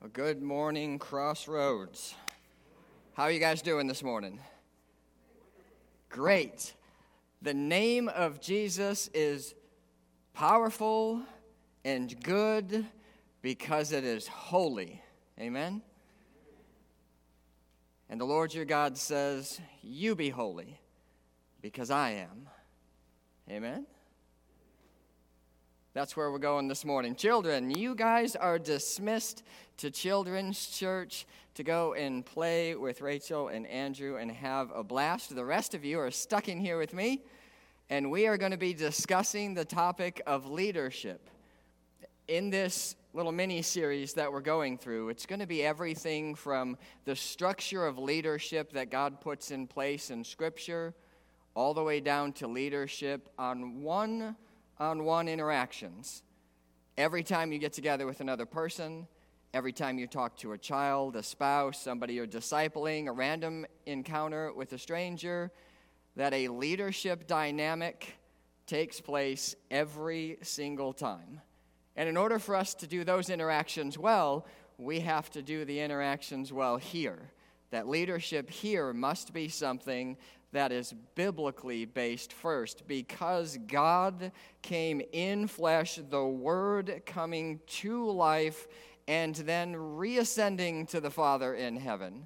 Well, good morning, Crossroads. How are you guys doing this morning? Great. The name of Jesus is powerful and good because it is holy. Amen? And the Lord your God says, you be holy because I am. Amen? That's where we're going this morning. Children, you guys are dismissed to Children's Church to go and play with Rachel and Andrew and have a blast. The rest of you are stuck in here with me, and we are going to be discussing the topic of leadership. In this little mini-series that we're going through, it's going to be everything from the structure of leadership that God puts in place in Scripture, all the way down to leadership on one-on-one interactions. Every time you get together with another person, every time you talk to a child, a spouse, somebody you're discipling, a random encounter with a stranger, that a leadership dynamic takes place every single time. And in order for us to do those interactions well, we have to do the interactions well here. That leadership here must be something that is biblically based first, because God came in flesh, the Word coming to life, and then reascending to the Father in heaven,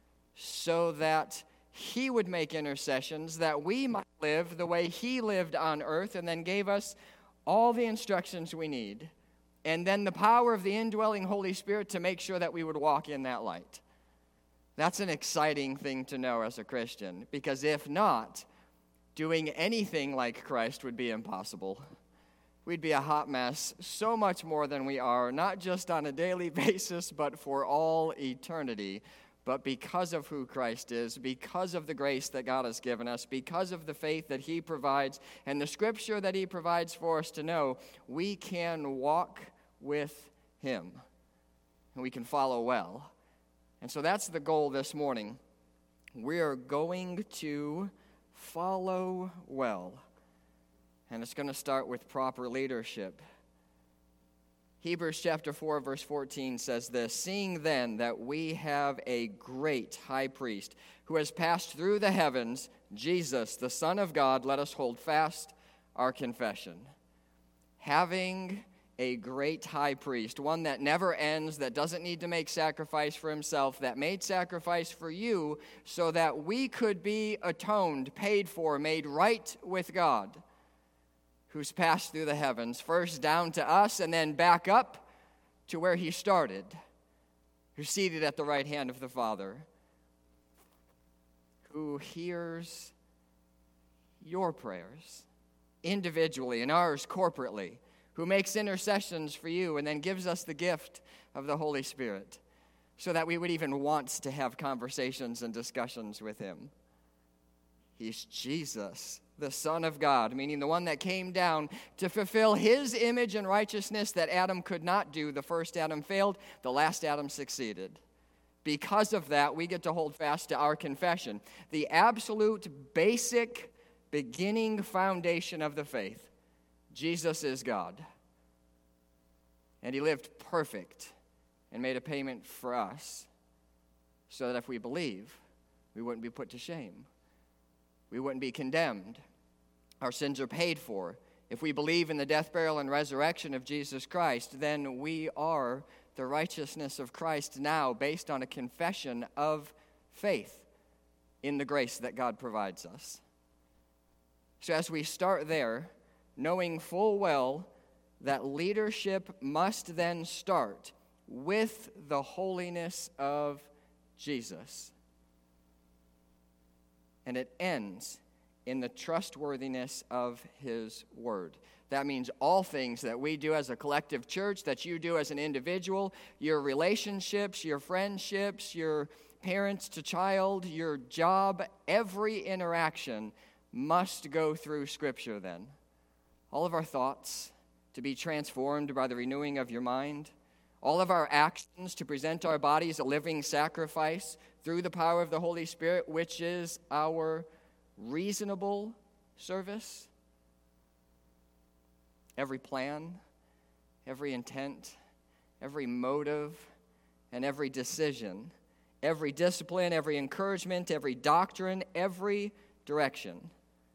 so that He would make intercessions, that we might live the way He lived on earth, and then gave us all the instructions we need, and then the power of the indwelling Holy Spirit to make sure that we would walk in that light. That's an exciting thing to know as a Christian, because if not, doing anything like Christ would be impossible. We'd be a hot mess, so much more than we are, not just on a daily basis, but for all eternity. But because of who Christ is, because of the grace that God has given us, because of the faith that He provides, and the Scripture that He provides for us to know, we can walk with Him, and we can follow well. And so that's the goal this morning. We are going to follow well. And it's going to start with proper leadership. Hebrews chapter 4, verse 14 says this, "Seeing then that we have a great high priest who has passed through the heavens, Jesus, the Son of God, let us hold fast our confession." Having a great high priest, one that never ends, that doesn't need to make sacrifice for himself, that made sacrifice for you so that we could be atoned, paid for, made right with God, who's passed through the heavens, first down to us and then back up to where He started, who's seated at the right hand of the Father, who hears your prayers individually and ours corporately, who makes intercessions for you and then gives us the gift of the Holy Spirit so that we would even want to have conversations and discussions with Him. He's Jesus, the Son of God, meaning the one that came down to fulfill His image and righteousness that Adam could not do. The first Adam failed, the last Adam succeeded. Because of that, we get to hold fast to our confession, the absolute basic beginning foundation of the faith. Jesus is God, and He lived perfect and made a payment for us so that if we believe, we wouldn't be put to shame. We wouldn't be condemned. Our sins are paid for. If we believe in the death, burial, and resurrection of Jesus Christ, then we are the righteousness of Christ now based on a confession of faith in the grace that God provides us. So as we start there, knowing full well that leadership must then start with the holiness of Jesus. And it ends in the trustworthiness of His Word. That means all things that we do as a collective church, that you do as an individual, your relationships, your friendships, your parents to child, your job, every interaction must go through Scripture then. All of our thoughts to be transformed by the renewing of your mind. All of our actions to present our bodies a living sacrifice through the power of the Holy Spirit, which is our reasonable service. Every plan, every intent, every motive, and every decision, every discipline, every encouragement, every doctrine, every direction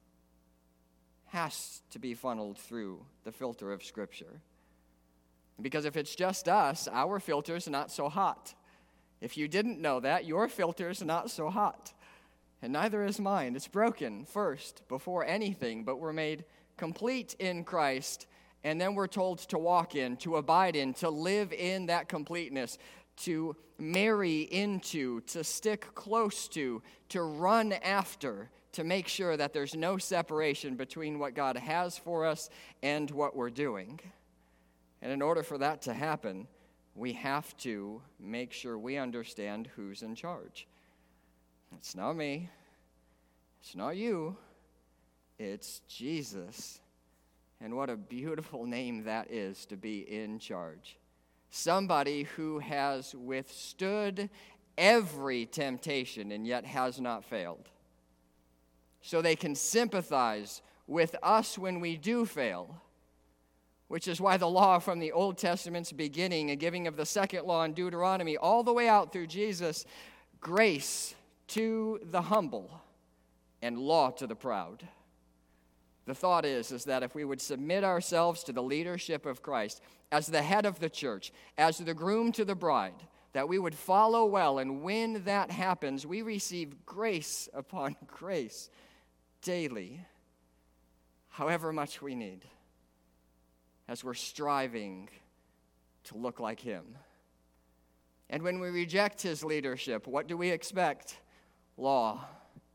has to be funneled through the filter of Scripture. Because if it's just us, our filter's not so hot. If you didn't know that, your filter's not so hot. And neither is mine. It's broken first, before anything, but we're made complete in Christ, and then we're told to walk in, to abide in, to live in that completeness, to marry into, to stick close to run after, to make sure that there's no separation between what God has for us and what we're doing. And in order for that to happen, we have to make sure we understand who's in charge. It's not me. It's not you. It's Jesus. And what a beautiful name that is, to be in charge. Somebody who has withstood every temptation and yet has not failed. So they can sympathize with us when we do fail, which is why the law from the Old Testament's beginning and giving of the second law in Deuteronomy all the way out through Jesus, grace to the humble and law to the proud. The thought is that if we would submit ourselves to the leadership of Christ as the head of the church, as the groom to the bride, that we would follow well, and when that happens, we receive grace upon grace daily, however much we need, as we're striving to look like Him. And when we reject His leadership, what do we expect? Law.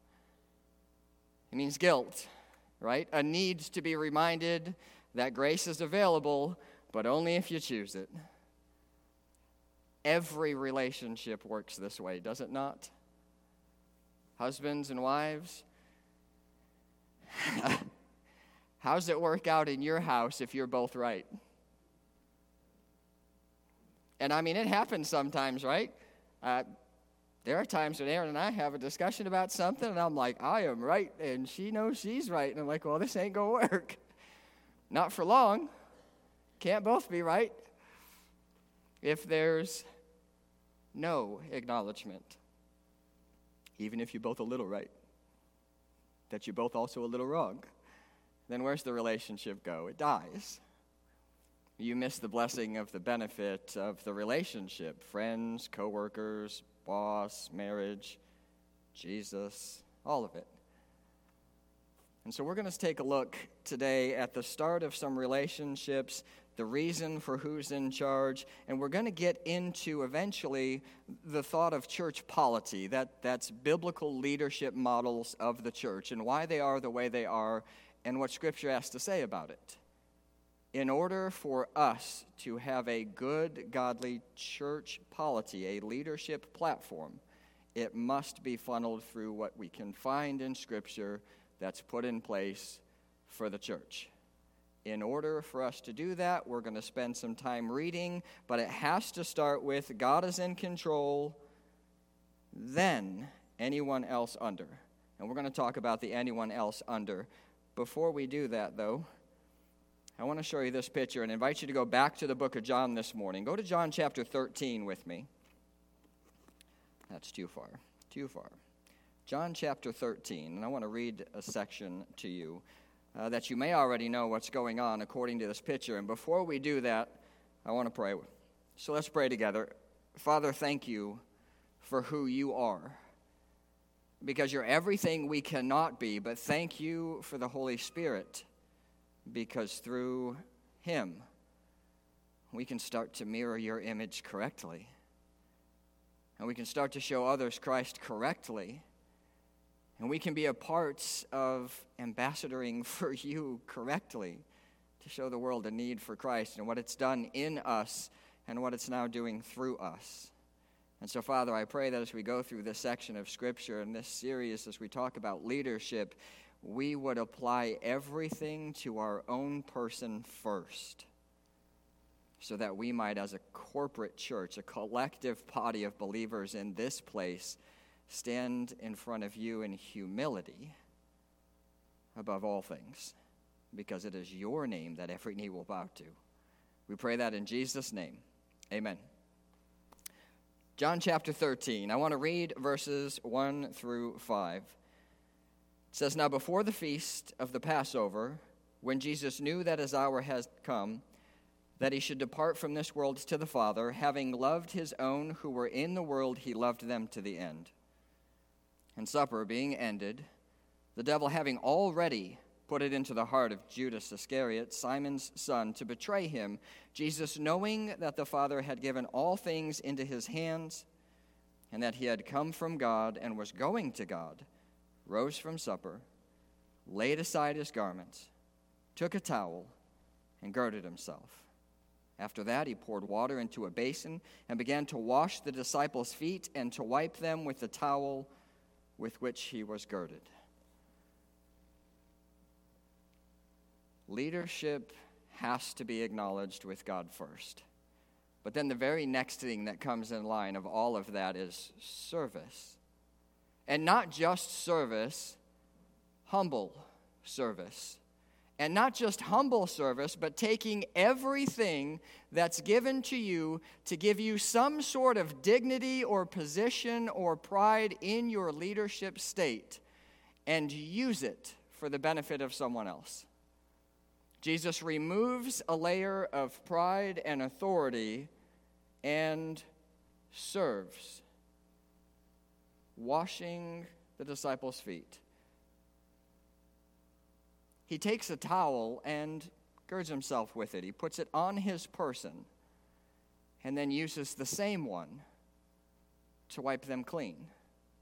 It means guilt, right? A need to be reminded that grace is available, but only if you choose it. Every relationship works this way, does it not? Husbands and wives, how's it work out in your house if you're both right? And I mean, it happens sometimes, right? There are times when Aaron and I have a discussion about something, and I'm like, I am right, and she knows she's right. And I'm like, well, this ain't going to work. Not for long. Can't both be right. If there's no acknowledgement, even if you're both a little right, that you're both also a little wrong, then where's the relationship go? It dies. You miss the blessing of the benefit of the relationship. Friends, co-workers, boss, marriage, Jesus, all of it. And so we're going to take a look today at the start of some relationships, the reason for who's in charge, and we're going to get into eventually the thought of church polity, that's biblical leadership models of the church and why they are the way they are and what Scripture has to say about it. In order for us to have a good, godly church polity, a leadership platform, it must be funneled through what we can find in Scripture that's put in place for the church. In order for us to do that, we're going to spend some time reading, but it has to start with God is in control, then anyone else under. And we're going to talk about the anyone else under. Before we do that, though, I want to show you this picture and invite you to go back to the book of John this morning. Go to John chapter 13 with me. That's too far. John chapter 13, and I want to read a section to you that you may already know what's going on according to this picture. And before we do that, I want to pray. So let's pray together. Father, thank you for who you are, because you're everything we cannot be, but thank you for the Holy Spirit, because through him we can start to mirror your image correctly, and we can start to show others Christ correctly, and we can be a part of ambassadoring for you correctly to show the world a need for Christ and what it's done in us and what it's now doing through us. And so, Father, I pray that as we go through this section of Scripture and this series, as we talk about leadership, we would apply everything to our own person first, so that we might, as a corporate church, a collective body of believers in this place, stand in front of you in humility above all things, because it is your name that every knee will bow to. We pray that in Jesus' name. Amen. John chapter 13. I want to read verses 1 through 5. It says, "Now before the feast of the Passover, when Jesus knew that his hour has come, that he should depart from this world to the Father, having loved his own who were in the world, he loved them to the end. And supper being ended, the devil having already put it into the heart of Judas Iscariot, Simon's son, to betray him, Jesus, knowing that the Father had given all things into his hands, and that he had come from God and was going to God, rose from supper, laid aside his garments, took a towel, and girded himself. After that, he poured water into a basin and began to wash the disciples' feet and to wipe them with the towel with which he was girded." Leadership has to be acknowledged with God first. But then the very next thing that comes in line of all of that is service. And not just service, humble service. And not just humble service, but taking everything that's given to you to give you some sort of dignity or position or pride in your leadership state and use it for the benefit of someone else. Jesus removes a layer of pride and authority and serves, washing the disciples' feet. He takes a towel and girds himself with it. He puts it on his person and then uses the same one to wipe them clean.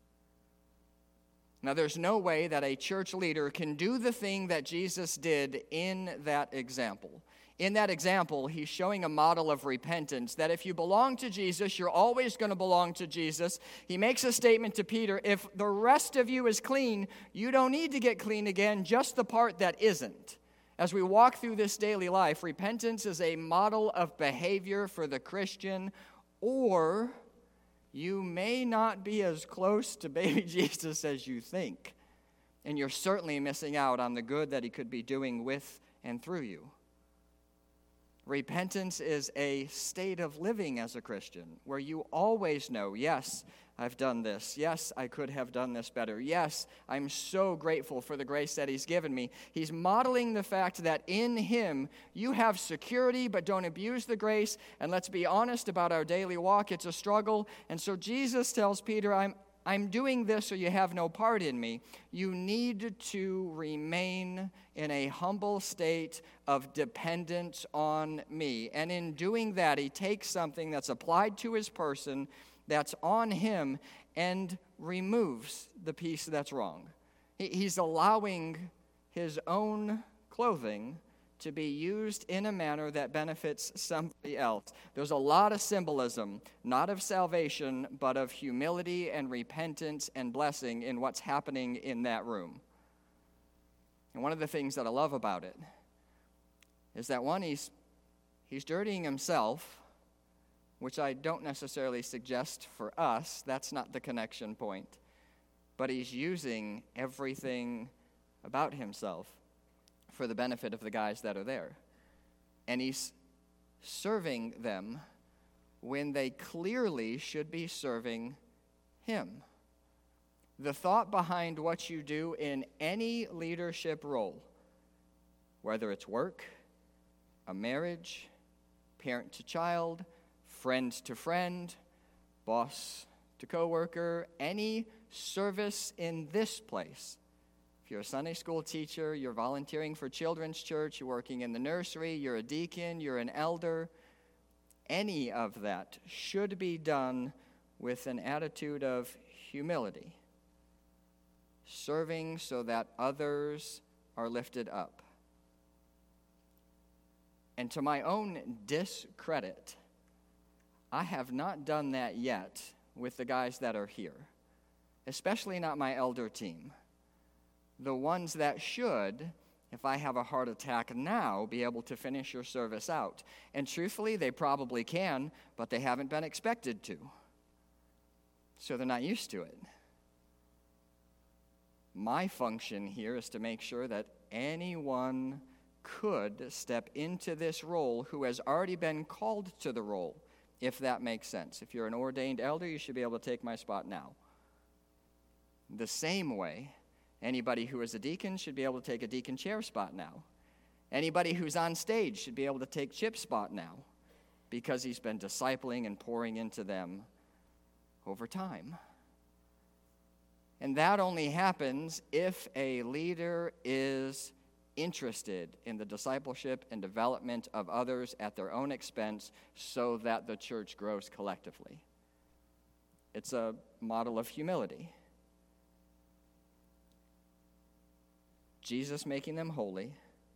Now, there's no way that a church leader can do the thing that Jesus did in that example. In that example, he's showing a model of repentance, that if you belong to Jesus, you're always going to belong to Jesus. He makes a statement to Peter, if the rest of you is clean, you don't need to get clean again, just the part that isn't. As we walk through this daily life, repentance is a model of behavior for the Christian, or you may not be as close to baby Jesus as you think, and you're certainly missing out on the good that he could be doing with and through you. Repentance is a state of living as a Christian where you always know, yes, I've done this. Yes, I could have done this better. Yes, I'm so grateful for the grace that he's given me. He's modeling the fact that in him you have security, but don't abuse the grace. And let's be honest about our daily walk. It's a struggle. And so Jesus tells Peter, I'm doing this so you have no part in me. You need to remain in a humble state of dependence on me. And in doing that, he takes something that's applied to his person, that's on him, and removes the piece that's wrong. He's allowing his own clothing to be used in a manner that benefits somebody else. There's a lot of symbolism, not of salvation, but of humility and repentance and blessing in what's happening in that room. And one of the things that I love about it is that, one, he's dirtying himself, which I don't necessarily suggest for us. That's not the connection point. But he's using everything about himself for the benefit of the guys that are there. And he's serving them when they clearly should be serving him. The thought behind what you do in any leadership role, whether it's work, a marriage, parent to child, friend to friend, boss to coworker, any service in this place. If you're a Sunday school teacher, you're volunteering for children's church, you're working in the nursery, you're a deacon, you're an elder, any of that should be done with an attitude of humility, serving so that others are lifted up. And to my own discredit, I have not done that yet with the guys that are here, especially not my elder team. The ones that should, if I have a heart attack now, be able to finish your service out. And truthfully, they probably can, but they haven't been expected to. So they're not used to it. My function here is to make sure that anyone could step into this role who has already been called to the role. if that makes sense. If you're an ordained elder, you should be able to take my spot now. The same way, anybody who is a deacon should be able to take a deacon chair spot now. Anybody who's on stage should be able to take Chip's spot now, because he's been discipling and pouring into them over time. And that only happens if a leader is interested in the discipleship and development of others at their own expense so that the church grows collectively. It's a model of humility. Jesus making them holy,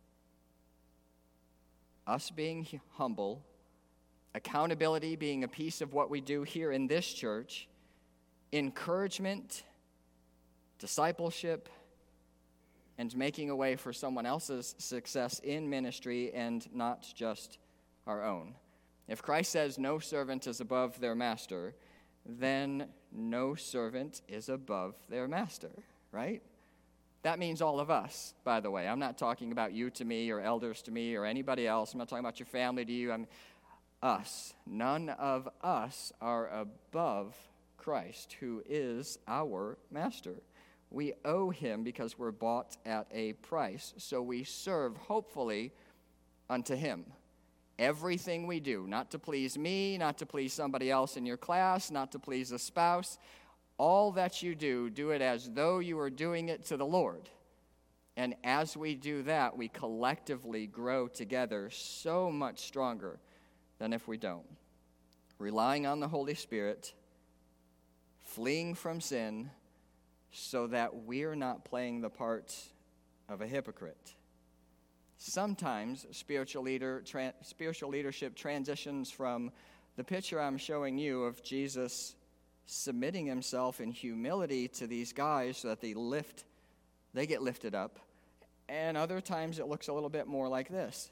us being humble, accountability being a piece of what we do here in this church, encouragement, discipleship, and making a way for someone else's success in ministry and not just our own. If Christ says no servant is above their master, then no servant is above their master, right? That means all of us, by the way. I'm not talking about you to me or elders to me or anybody else. I'm not talking about your family to you. I'm us. None of us are above Christ, who is our master. We owe him because we're bought at a price. So we serve, hopefully, unto him. Everything we do, not to please me, not to please somebody else in your class, not to please a spouse, all that you do, do it as though you were doing it to the Lord. And as we do that, we collectively grow together so much stronger than if we don't. Relying on the Holy Spirit, fleeing from sin, so that we're not playing the part of a hypocrite. Sometimes spiritual leadership transitions from the picture I'm showing you of Jesus submitting himself in humility to these guys so that they get lifted up. And other times it looks a little bit more like this.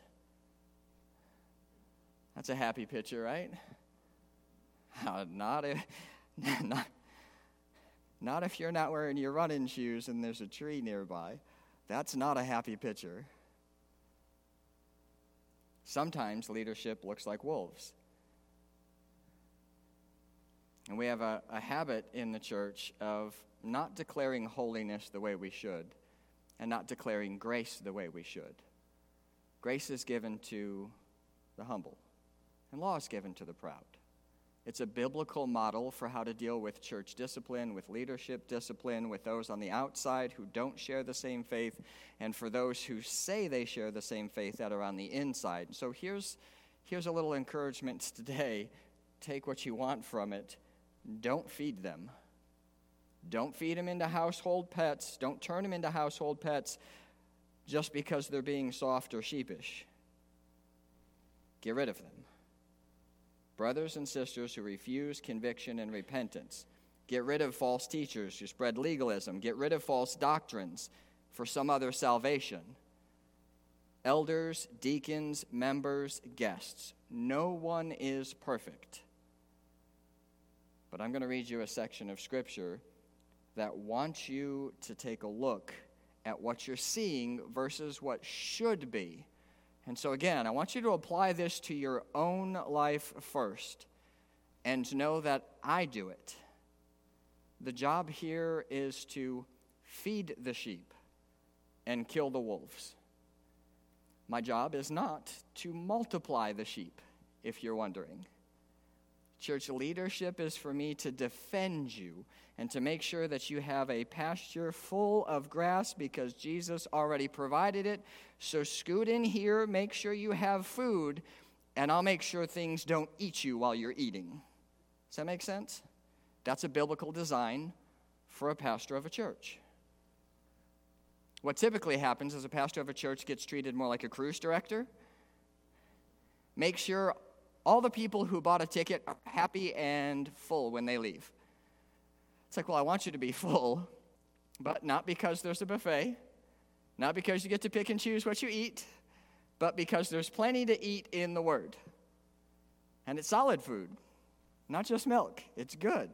That's a happy picture, right? Not if you're not wearing your running shoes and there's a tree nearby. That's not a happy picture. Sometimes leadership looks like wolves. And we have a habit in the church of not declaring holiness the way we should and not declaring grace the way we should. Grace is given to the humble, and law is given to the proud. It's a biblical model for how to deal with church discipline, with leadership discipline, with those on the outside who don't share the same faith, and for those who say they share the same faith that are on the inside. So here's a little encouragement today. Take what you want from it. Don't feed them. Don't feed them into household pets. Don't turn them into household pets just because they're being soft or sheepish. Get rid of them. Brothers and sisters who refuse conviction and repentance. Get rid of false teachers who spread legalism. Get rid of false doctrines for some other salvation. Elders, deacons, members, guests. No one is perfect. But I'm going to read you a section of Scripture that wants you to take a look at what you're seeing versus what should be. And so again, I want you to apply this to your own life first and know that I do it. The job here is to feed the sheep and kill the wolves. My job is not to multiply the sheep, if you're wondering. Church leadership is for me to defend you and to make sure that you have a pasture full of grass because Jesus already provided it. So scoot in here, make sure you have food, and I'll make sure things don't eat you while you're eating. Does that make sense? That's a biblical design for a pastor of a church. What typically happens is a pastor of a church gets treated more like a cruise director. Make sure all the people who bought a ticket are happy and full when they leave. It's like, well, I want you to be full, but not because there's a buffet, not because you get to pick and choose what you eat, but because there's plenty to eat in the Word. And it's solid food, not just milk. It's good.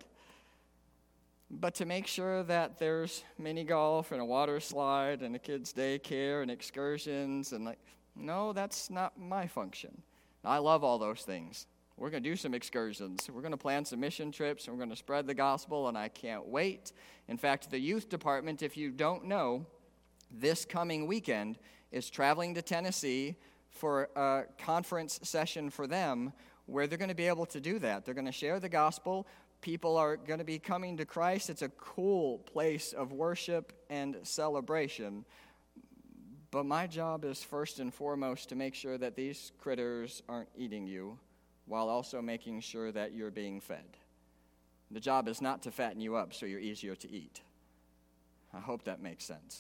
But to make sure that there's mini golf and a water slide and a kid's daycare and excursions and no, that's not my function. I love all those things. We're going to do some excursions. We're going to plan some mission trips, and we're going to spread the gospel, and I can't wait. In fact, the youth department, if you don't know, this coming weekend is traveling to Tennessee for a conference session for them where they're going to be able to do that. They're going to share the gospel. People are going to be coming to Christ. It's a cool place of worship and celebration. But my job is first and foremost to make sure that these critters aren't eating you, while also making sure that you're being fed. The job is not to fatten you up so you're easier to eat. I hope that makes sense.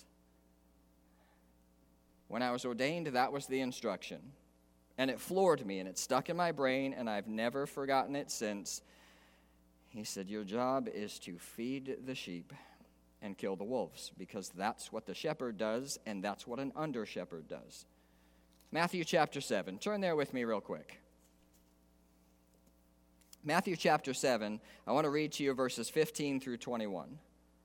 When I was ordained, that was the instruction. And it floored me, and it stuck in my brain, and I've never forgotten it since. He said, your job is to feed the sheep and kill the wolves, because that's what the shepherd does, and that's what an under-shepherd does. Matthew chapter 7. Turn there with me real quick. Matthew chapter 7, I want to read to you verses 15 through 21.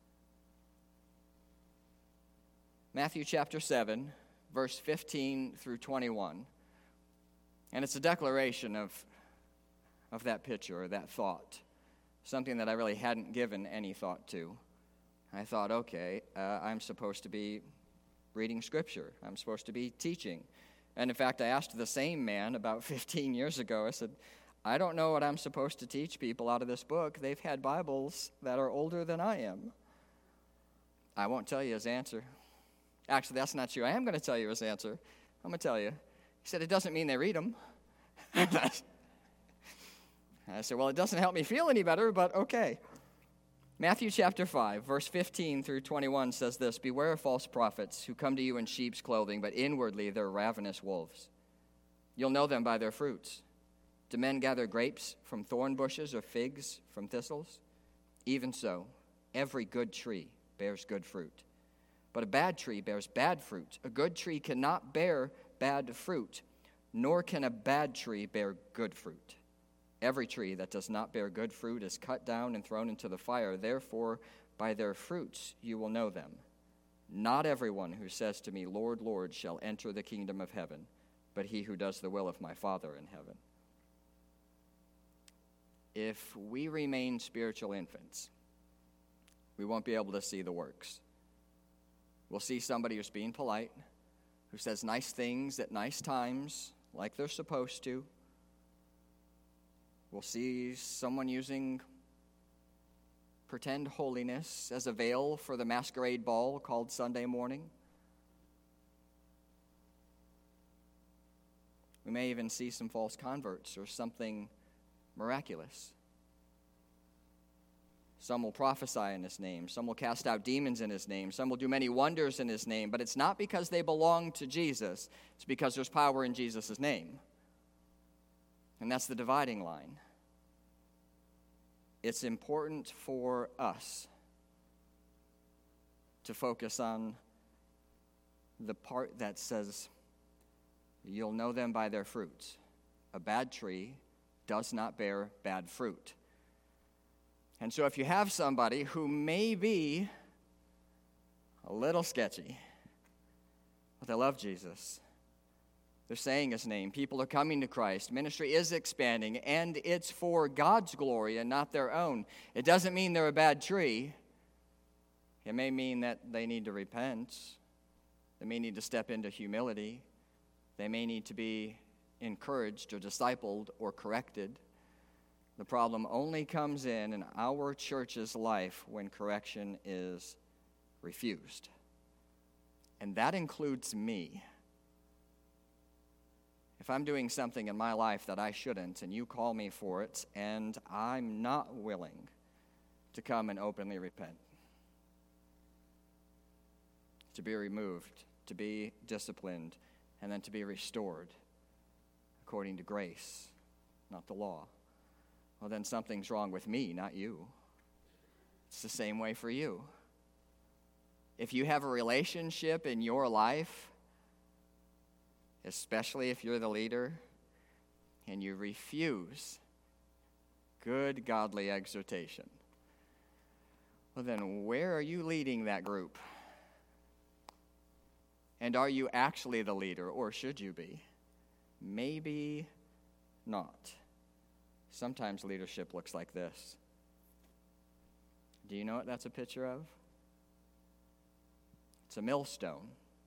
Matthew chapter 7, verse 15 through 21. And it's a declaration of that picture or that thought, something that I really hadn't given any thought to. I thought, okay, I'm supposed to be reading Scripture. I'm supposed to be teaching. And in fact, I asked the same man about 15 years ago, I said, I don't know what I'm supposed to teach people out of this book. They've had Bibles that are older than I am. I won't tell you his answer. Actually, that's not true. I am going to tell you his answer. I'm going to tell you. He said, it doesn't mean they read them. I said, well, it doesn't help me feel any better, but okay. Matthew chapter 5, verse 15 through 21 says this, beware of false prophets who come to you in sheep's clothing, but inwardly they're ravenous wolves. You'll know them by their fruits. Do men gather grapes from thorn bushes or figs from thistles? Even so, every good tree bears good fruit. But a bad tree bears bad fruit. A good tree cannot bear bad fruit, nor can a bad tree bear good fruit. Every tree that does not bear good fruit is cut down and thrown into the fire. Therefore, by their fruits you will know them. Not everyone who says to me, Lord, Lord, shall enter the kingdom of heaven, but he who does the will of my Father in heaven. If we remain spiritual infants, we won't be able to see the works. We'll see somebody who's being polite, who says nice things at nice times, like they're supposed to. We'll see someone using pretend holiness as a veil for the masquerade ball called Sunday morning. We may even see some false converts or something miraculous. Some will prophesy in his name. Some will cast out demons in his name. Some will do many wonders in his name. But it's not because they belong to Jesus. It's because there's power in Jesus' name. And that's the dividing line. It's important for us to focus on the part that says, you'll know them by their fruits. A bad tree does not bear bad fruit. And so if you have somebody who may be a little sketchy, but they love Jesus, they're saying his name, people are coming to Christ, ministry is expanding, and it's for God's glory and not their own. It doesn't mean they're a bad tree. It may mean that they need to repent. They may need to step into humility. They may need to be encouraged or discipled or corrected. The problem only comes in our church's life when correction is refused. And that includes me. If I'm doing something in my life that I shouldn't, and you call me for it, and I'm not willing to come and openly repent, to be removed, to be disciplined, and then to be restored according to grace, not the law, well, then something's wrong with me, not you. It's the same way for you. If you have a relationship in your life, especially if you're the leader, and you refuse good, godly exhortation, well, then where are you leading that group? And are you actually the leader, or should you be? Maybe not. Sometimes leadership looks like this. Do you know what that's a picture of? It's a millstone.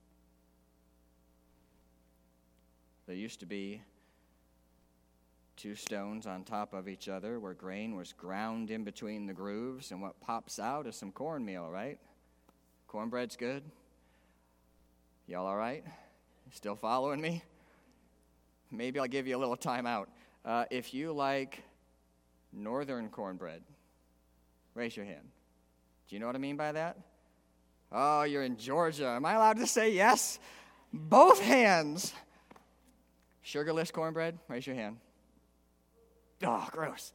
There used to be two stones on top of each other where grain was ground in between the grooves, and what pops out is some cornmeal, right? Cornbread's good. Y'all all right? Still following me? Maybe I'll give you a little time out. If you like northern cornbread, raise your hand. Do you know what I mean by that? Oh, you're in Georgia. Am I allowed to say yes? Both hands. Sugarless cornbread, raise your hand. Oh, gross.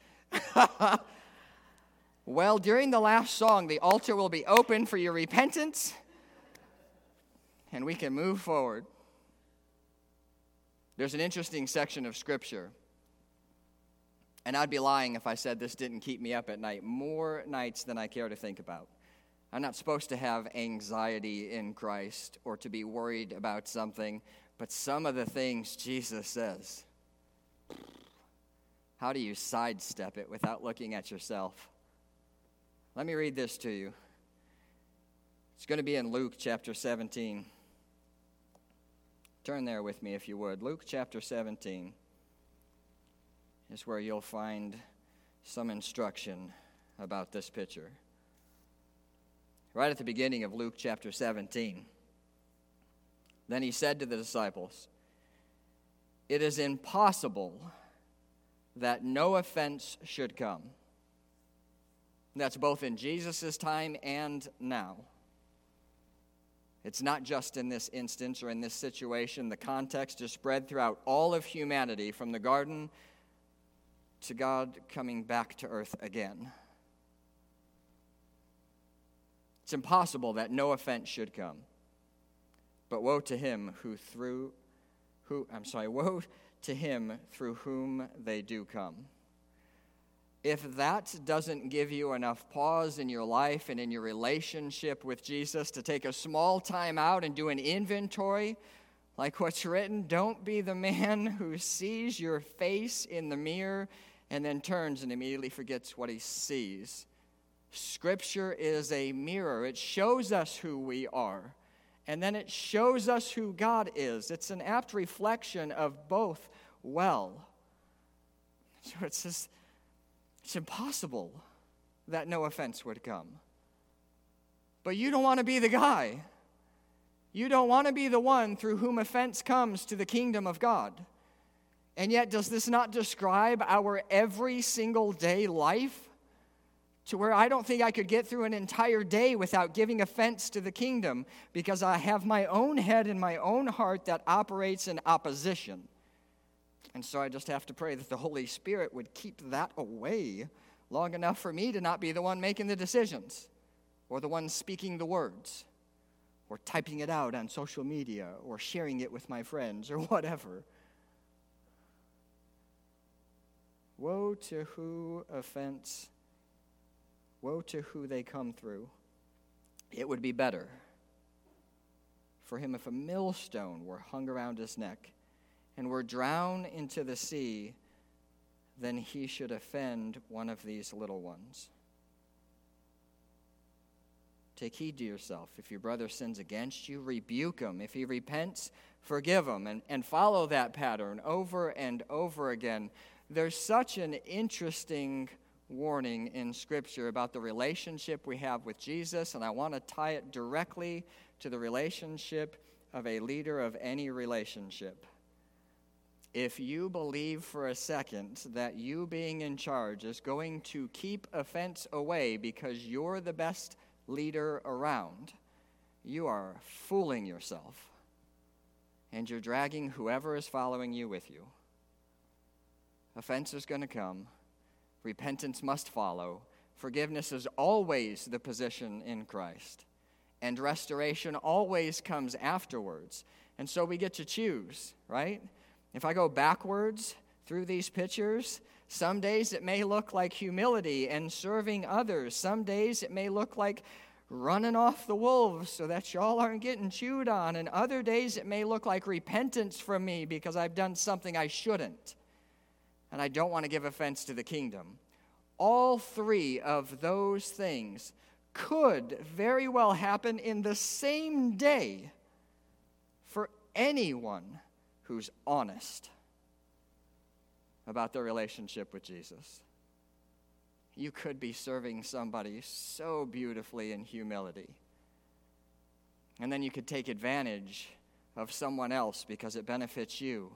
Well, during the last song, the altar will be open for your repentance, and we can move forward. There's an interesting section of Scripture, and I'd be lying if I said this didn't keep me up at night, more nights than I care to think about. I'm not supposed to have anxiety in Christ or to be worried about something, but some of the things Jesus says, how do you sidestep it without looking at yourself? Let me read this to you. It's going to be in Luke chapter 17. Turn there with me if you would. Luke chapter 17 is where you'll find some instruction about this picture. Right at the beginning of Luke chapter 17. Then he said to the disciples, "It is impossible that no offense should come." That's both in Jesus' time and now. It's not just in this instance or in this situation. The context is spread throughout all of humanity, from the garden to God coming back to earth again. It's impossible that no offense should come. But woe to him through whom they do come. If that doesn't give you enough pause in your life and in your relationship with Jesus to take a small time out and do an inventory, like what's written, don't be the man who sees your face in the mirror and then turns and immediately forgets what he sees. Scripture is a mirror. It shows us who we are, and then it shows us who God is. It's an apt reflection of both well. So it says, it's impossible that no offense would come. But you don't want to be the guy. You don't want to be the one through whom offense comes to the kingdom of God. And yet, does this not describe our every single day life? To where I don't think I could get through an entire day without giving offense to the kingdom, because I have my own head and my own heart that operates in opposition. And so I just have to pray that the Holy Spirit would keep that away long enough for me to not be the one making the decisions, or the one speaking the words, or typing it out on social media, or sharing it with my friends, or whatever. Woe to who they come through. It would be better for him if a millstone were hung around his neck and were drowned into the sea, then he should offend one of these little ones. Take heed to yourself. If your brother sins against you, rebuke him. If he repents, forgive him. And follow that pattern over and over again. There's such an interesting warning in Scripture about the relationship we have with Jesus, and I want to tie it directly to the relationship of a leader of any relationship. If you believe for a second that you being in charge is going to keep offense away because you're the best leader around, you are fooling yourself, and you're dragging whoever is following you with you. Offense is going to come. Repentance must follow. Forgiveness is always the position in Christ. And restoration always comes afterwards. And so we get to choose, right? If I go backwards through these pictures, some days it may look like humility and serving others. Some days it may look like running off the wolves so that y'all aren't getting chewed on. And other days it may look like repentance from me because I've done something I shouldn't. and I don't want to give offense to the kingdom. All three of those things could very well happen in the same day for anyone who's honest about their relationship with Jesus. You could be serving somebody so beautifully in humility, and then you could take advantage of someone else because it benefits you.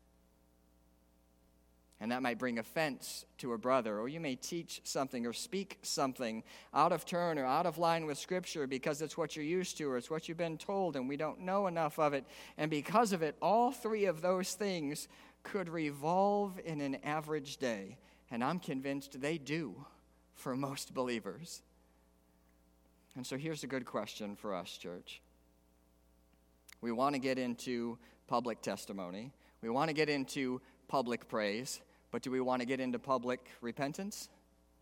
And that might bring offense to a brother, or you may teach something or speak something out of turn or out of line with Scripture because it's what you're used to or it's what you've been told and we don't know enough of it. And because of it, all three of those things could revolve in an average day. And I'm convinced they do for most believers. And so here's a good question for us, church. We want to get into public testimony. We want to get into public praise. But do we want to get into public repentance?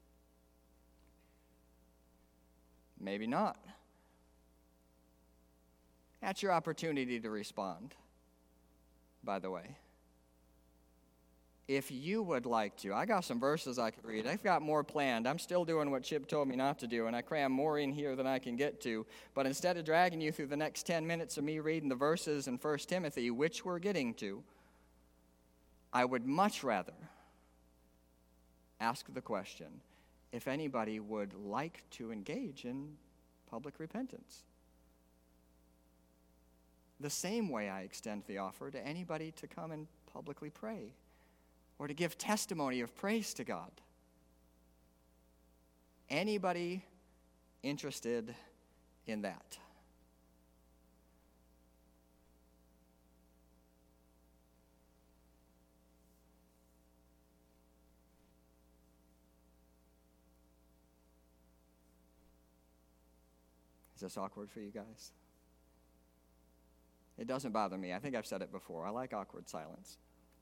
Maybe not. That's your opportunity to respond, by the way. If you would like to, I got some verses I could read. I've got more planned. I'm still doing what Chip told me not to do, and I cram more in here than I can get to. But instead of dragging you through the next 10 minutes of me reading the verses in 1 Timothy, which we're getting to, I would much rather ask the question if anybody would like to engage in public repentance. The same way I extend the offer to anybody to come and publicly pray or to give testimony of praise to God. Anybody interested in that? Is this awkward for you guys? It doesn't bother me. I think I've said it before. I like awkward silence.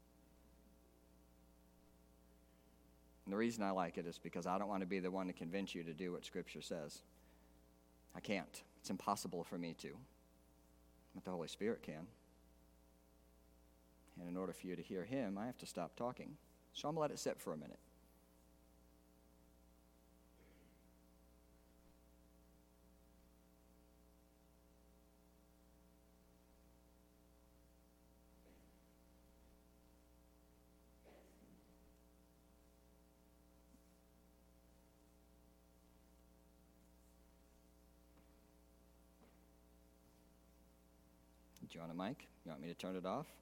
And the reason I like it is because I don't want to be the one to convince you to do what Scripture says. I can't. It's impossible for me to. But the Holy Spirit can. And in order for you to hear Him, I have to stop talking. So I'm going to let it sit for a minute. Do you want a mic? You want me to turn it off?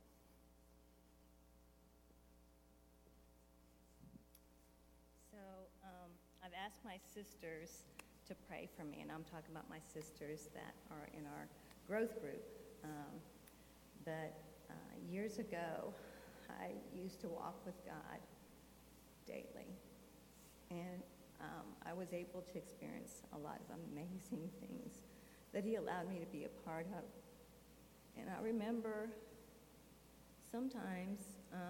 So I've asked my sisters to pray for me, and I'm talking about my sisters that are in our growth group. But years ago, I used to walk with God daily, and I was able to experience a lot of amazing things that He allowed me to be a part of. And I remember sometimes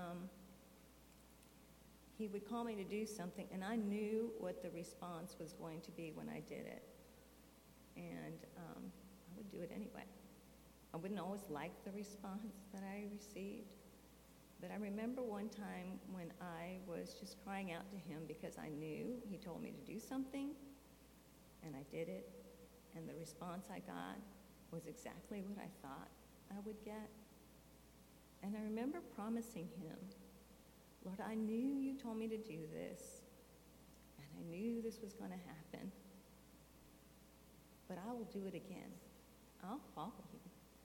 He would call me to do something, and I knew what the response was going to be when I did it. And I would do it anyway. I wouldn't always like the response that I received. But I remember one time when I was just crying out to Him because I knew He told me to do something, and I did it. And the response I got was exactly what I thought I would get. And I remember promising Him, Lord, I knew You told me to do this, and I knew this was going to happen, but I will do it again. I'll follow You.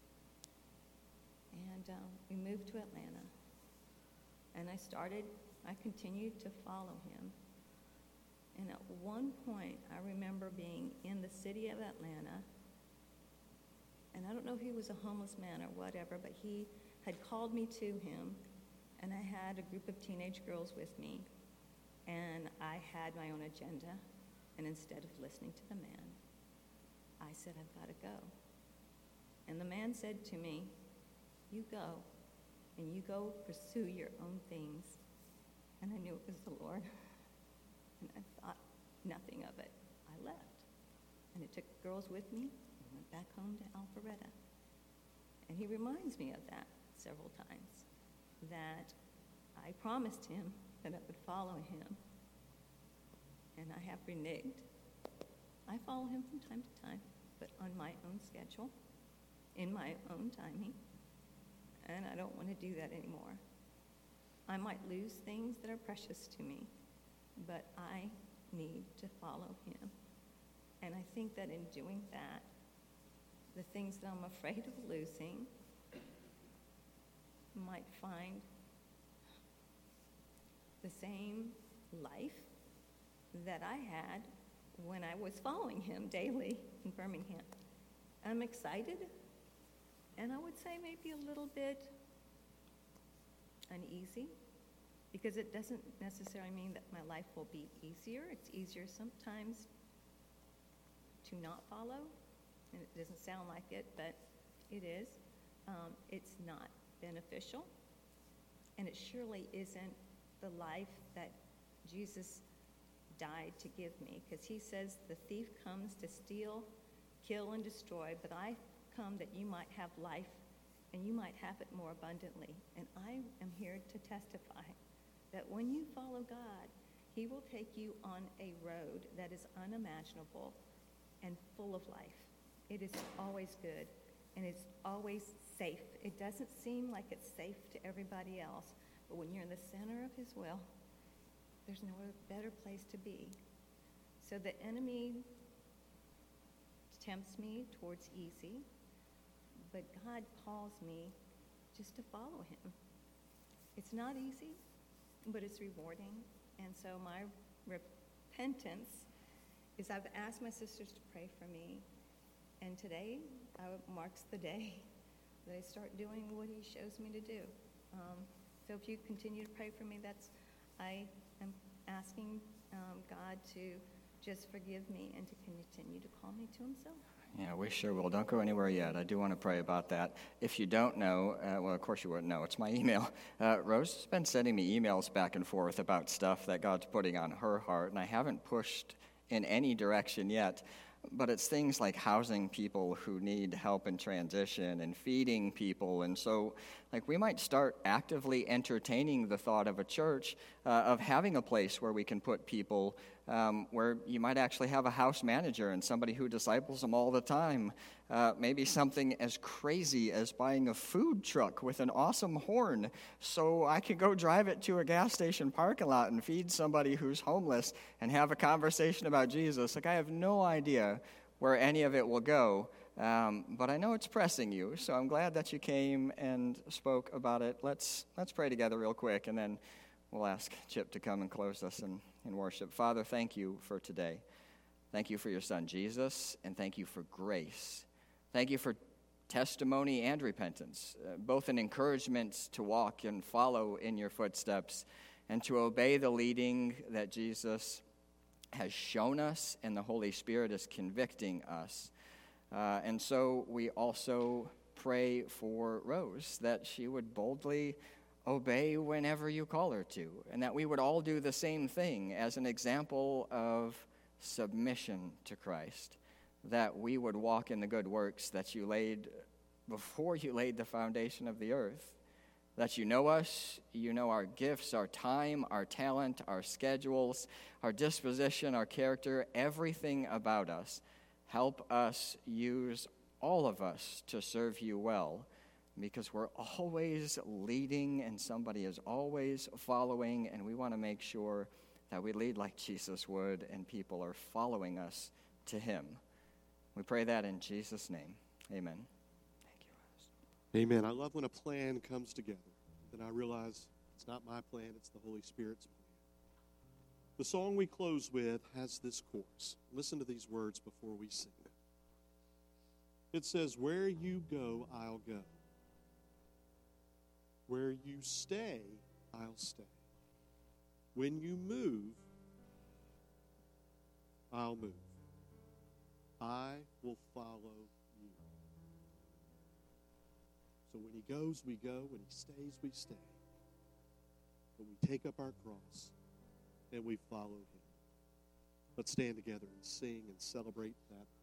And we moved to Atlanta, and I continued to follow Him. And at one point, I remember being in the city of Atlanta, and I don't know if he was a homeless man or whatever, but he had called me to him, and I had a group of teenage girls with me, and I had my own agenda, and instead of listening to the man, I said, I've got to go. And the man said to me, you go, and you go pursue your own things. And I knew it was the Lord, and I thought nothing of it. I left, and I took the girls with me, went back home to Alpharetta. And he reminds me of that several times, that I promised him that I would follow him. And I have reneged. I follow him from time to time, but on my own schedule, in my own timing, and I don't want to do that anymore. I might lose things that are precious to me, but I need to follow him. And I think that in doing that, the things that I'm afraid of losing might find the same life that I had when I was following him daily in Birmingham. I'm excited, and I would say maybe a little bit uneasy, because it doesn't necessarily mean that my life will be easier. It's easier sometimes to not follow, and it doesn't sound like it, but it is. It's not beneficial, and it surely isn't the life that Jesus died to give me, because he says the thief comes to steal, kill, and destroy, but I come that you might have life, and you might have it more abundantly. And I am here to testify that when you follow God, he will take you on a road that is unimaginable and full of life. It is always good, and it's always safe. It doesn't seem like it's safe to everybody else, but when you're in the center of his will, there's no better place to be. So the enemy tempts me towards easy, but God calls me just to follow him. It's not easy, but it's rewarding. And so my repentance is I've asked my sisters to pray for me, and today marks the day that I start doing what he shows me to do. So if you continue to pray for me, I am asking God to just forgive me and to continue to call me to himself. Yeah, we sure will. Don't go anywhere yet. I do want to pray about that. If you don't know, well, of course you wouldn't know. It's my email. Rose has been sending me emails back and forth about stuff that God's putting on her heart, and I haven't pushed in any direction yet. But it's things like housing people who need help in transition and feeding people. And so, we might start actively entertaining the thought of a church, of having a place where we can put people, where you might actually have a house manager and somebody who disciples them all the time. Maybe something as crazy as buying a food truck with an awesome horn so I can go drive it to a gas station parking lot and feed somebody who's homeless and have a conversation about Jesus. I have no idea where any of it will go, but I know it's pressing you, so I'm glad that you came and spoke about it. Let's pray together real quick, and then we'll ask Chip to come and close us in worship. Father, thank you for today. Thank you for your son, Jesus, and thank you for grace. Thank you for testimony and repentance, both an encouragement to walk and follow in your footsteps and to obey the leading that Jesus has shown us and the Holy Spirit is convicting us. And so we also pray for Rose, that she would boldly obey whenever you call her to, and that we would all do the same thing as an example of submission to Christ, that we would walk in the good works that you laid before you laid the foundation of the earth, that you know us, you know our gifts, our time, our talent, our schedules, our disposition, our character, everything about us. Help us use all of us to serve you well, because we're always leading and somebody is always following, and we want to make sure that we lead like Jesus would and people are following us to him. We pray that in Jesus' name. Amen. Thank you, Rose. Amen. I love when a plan comes together. Then I realize it's not my plan, it's the Holy Spirit's plan. The song we close with has this chorus. Listen to these words before we sing. It says, "Where you go, I'll go. Where you stay, I'll stay. When you move, I'll move. I will follow you." So when he goes, we go. When he stays, we stay. But we take up our cross and we follow him. Let's stand together and sing and celebrate that.